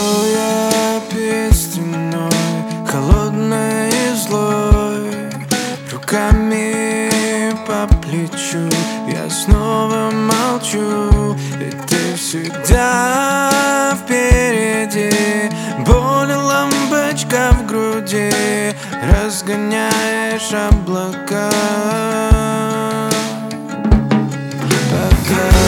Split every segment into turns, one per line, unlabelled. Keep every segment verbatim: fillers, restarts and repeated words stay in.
Стоя перед стеной, холодной и злой, руками по плечу, я снова молчу. И ты всегда впереди, боль лампочка в груди, разгоняешь облака. Пока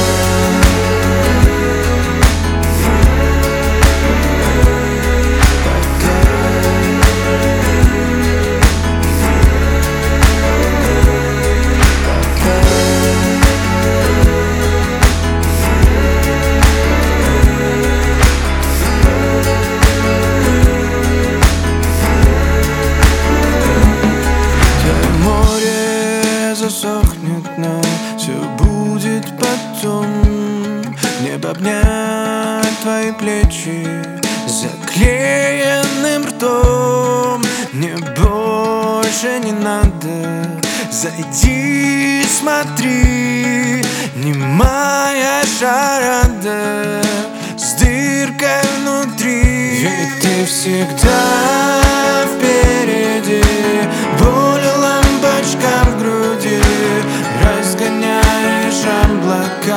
засохнет, но все будет потом. Небо обнять твои плечи заклеенным ртом. Мне больше не надо, зайди, смотри, немая шарада с дыркой внутри. Ведь ты всегда впереди, боль лампочка в груди, разгоняешь облака.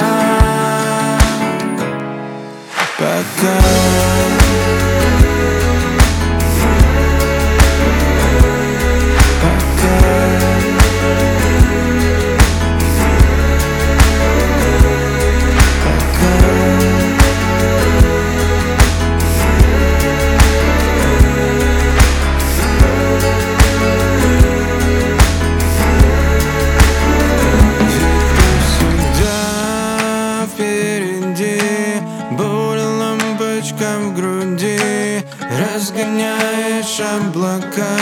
Пока в груди, разгоняешь облака.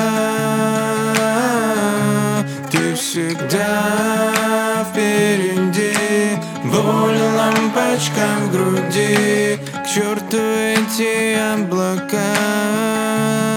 Ты всегда впереди, боль лампочка в груди, к черту эти облака.